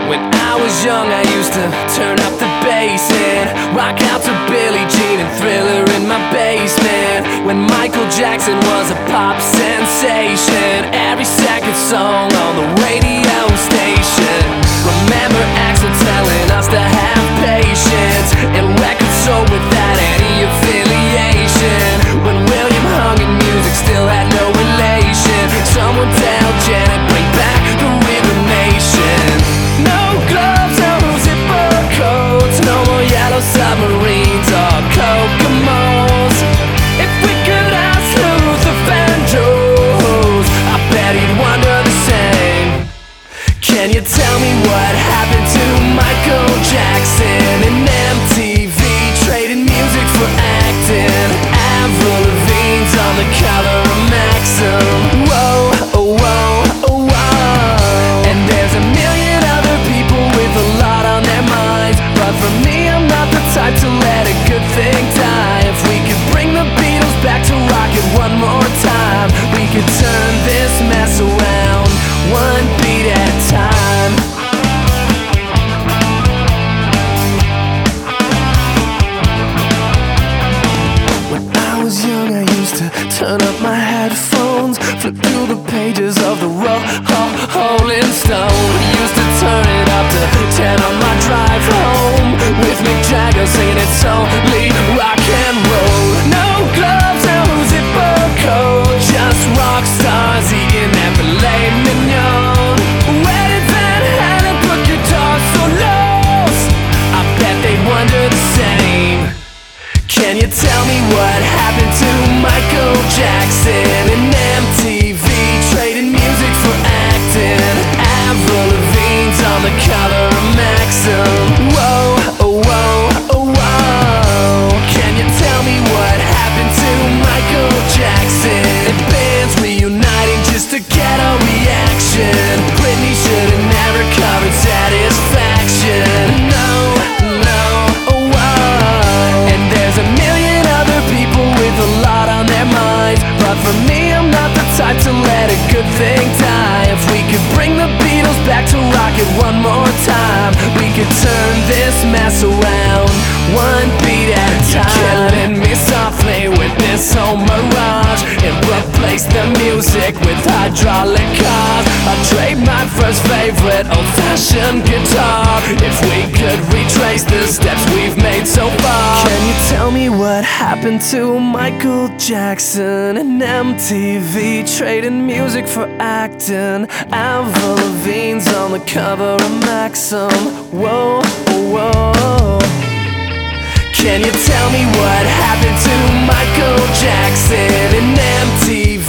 When I was young, I used to turn up the bass and rock out to Billie Jean and Thriller in my basement. When Michael Jackson was a pop sensation, every second song on the radio station. Remember Axl telling us to have patience, and records sold without any affiliation. When William hung and music still had no relation. Someone tell Janet, bring back the Rhythm Nation. No gloves, no zipper coats, no more yellow submarines or Kokomos. If we could ask Luther Vandross, I bet he'd wonder the same. Can you tell me what happened to Michael Jackson and MTV trading music for acting? Avril Lavigne's on the cover of Maxim. Whoa, oh, whoa, oh, whoa. And there's a million other people with a lot on their minds, but for me, I'm not the type to let a good thing die. If we could bring the Beatles back to rock it one more time, we could turn this mess around, one beat at a time. When I was young, I used to turn up my headphones, flip through the pages of the Rolling Stone. Used to turn it up to 10 on my drive home, with Mick Jagger singing it's only rock and roll. No gloves, no zipper coat, just rock stars eating that filet mignon. Where did Van Halen put guitar solos? I bet they wonder the same. Can you tell me what happened to Michael Jackson and MTV trading music for acting? Avril Lavigne's on the cover of Maxim. Whoa, oh, whoa, oh, whoa. Can you tell me what happened to Michael Jackson? And bands reuniting just to get a reaction. Britney should have never covered Satisfaction. No, no, oh, whoa. And there's a million other people with a lot on their minds, but for me, I'm not the type to let a good thing die. If we could bring the Beatles back to rock it one more time, we could turn this mess around, one beat at a time. You're killing me softly with this whole mirage, and replace the music with hydraulic cars. I'll trade my first favorite old-fashioned guitar if we could retrace the steps we've made so far. Can you tell me what happened to Michael Jackson and MTV trading music for acting? Avril Lavigne's on the cover of Maxim. Whoa, whoa. Can you tell me what happened to Michael Jackson and MTV